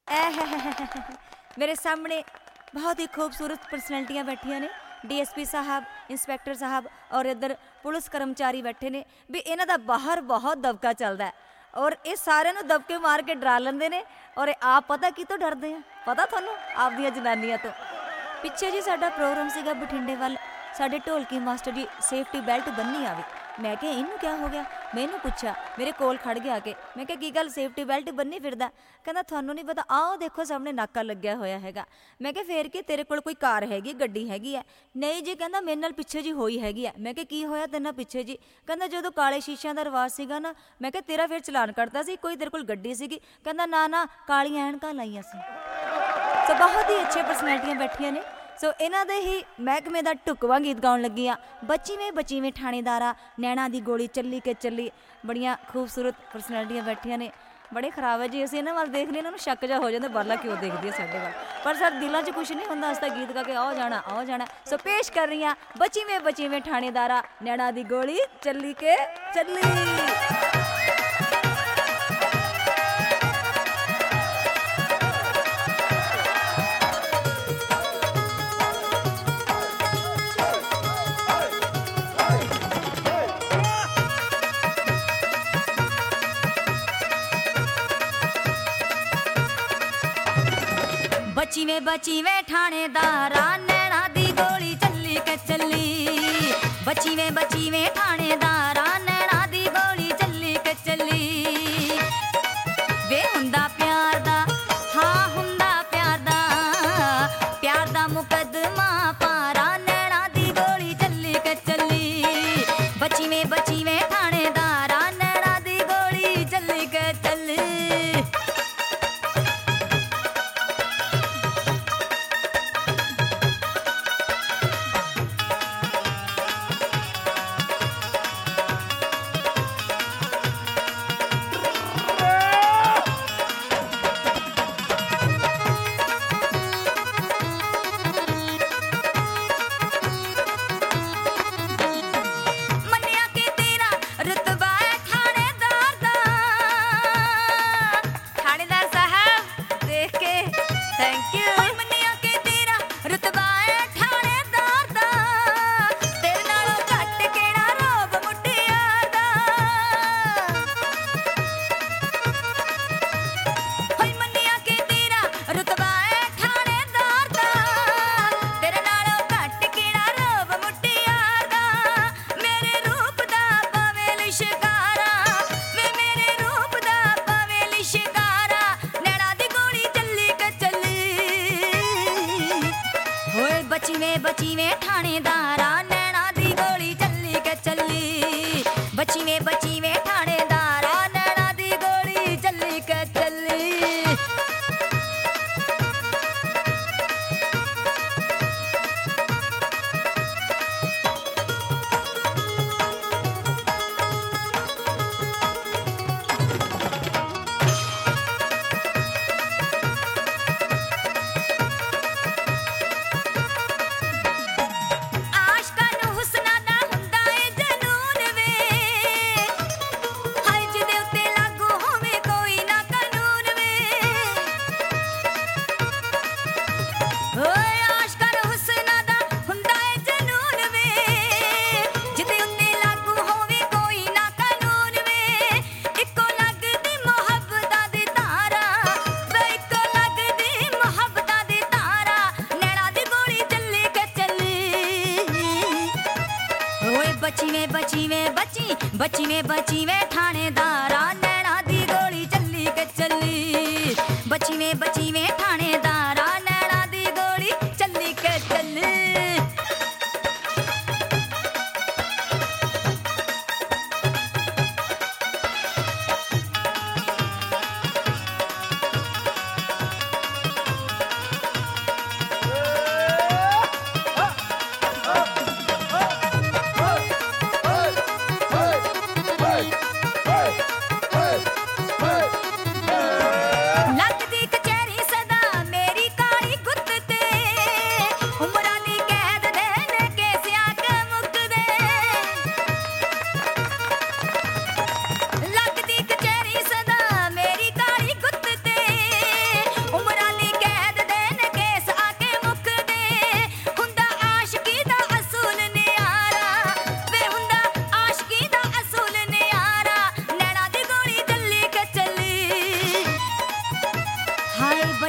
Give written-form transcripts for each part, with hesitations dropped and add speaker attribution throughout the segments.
Speaker 1: मेरे सामने बहुत ही खूबसूरत पर्सनैलिटियाँ बैठिया ने। डीएसपी साहब, इंस्पैक्टर साहब और इधर पुलिस कर्मचारी बैठे ने भी इन्हां दा बाहर बहुत दबका चलता है और ये सारे नूं दबके मार के डरा लेंदे ने। और आप पता की तो डरदे हैं? पता थानू आपदियां जनानियां तो। पिछे जी साडा प्रोग्राम सीगा बठिंडे वाल, साडे ढोलकी मास्टर जी सेफ्टी बेल्ट बन्नी आवे। मैं क्या इनू क्या हो गया? मैं इनू पूछा, मेरे कोल खड़ गया आके। मैं क्या की गल सेफ्टी बेल्ट बन्नी फिरदा? कहंदा थानू नहीं पता, आओ देखो सामने नाका लग्या होया हैगा। मैं क्या फेर की तेरे कोल कोई कार हैगी, गड्डी हैगी है? नहीं जी, कहंदा मेरे नाल पिछे जी होई हैगी है। मैं क्या की होया तेरे नाल पिछे जी? कहंदा जदों काले शीशिਆਂ ਦਾ ਰਿਵਾਜ ਸੀਗਾ ना। मैं क्या तेरा फिर चलान करता सी, कोई तेरे कोल गड्डी सीगी? कहंदा ना ना कालियां ऐनकां लाईयां सी। सो बहुत ही अच्छे पर्सनैलिटियां बैठियां ने। सो इन्हां दे ही महकमे दा ढुकवां गीत गाउण लगी हाँ। बचीवें थाणेदारा, नैणा दी गोली चली के चली। बड़ियां खूबसूरत पर्सनैलिटियां बैठियां ने। बड़े खराब है जी, असीं इन्हां वाल देखने इन्हां नूं शक जा हो जांदा बाला क्यों देखदी है साडे वाल, पर साडे दिलां 'च कुछ नहीं हुंदा। असीं तां गीत गा के आओ जाना। सो पेश कर रही हाँ बचीवें थाणेदारा, नैणा दी गोली चली के चली। बचीवें थाणेदारा, नैणा दी गोली चली के चली। बचीवें थाणेदारा, नैणा दी गोली चली के चली। वे हुंदा प्यार दा, हाँ हुंदा प्यार दा मुकदमा पारा, नैणा दी गोली चली के चली। बचीवें थाणेदारा, नैणा दी गोली चली के चली। बचीवें थाणेदारा, नैणा दी गोली चली के चली। बचीवें थाणेदारा, नैणा दी गोली चली के चली। बचीवें थाणेदारा, नैणा दी गोली चली के चली। बचीवें थाणेदारा, नैणा दी गोली चली के चली। लगदी कचहरी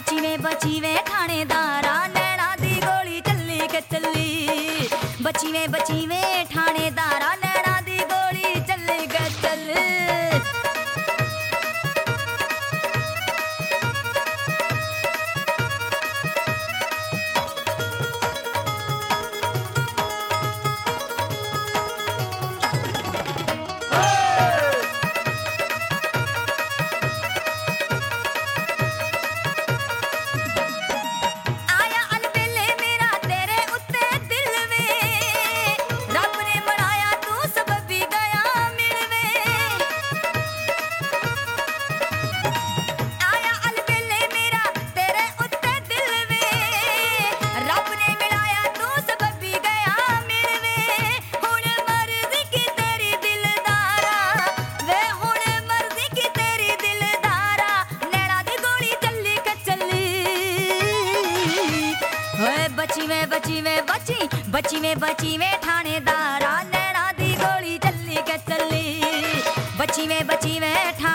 Speaker 1: बची वे थानेदारा नैना दी गोली चली के चली बची वे थानेदारा नैना दी गोली चली के चली बची वे थानेदारा नैना दी गोली चली के चली बची वे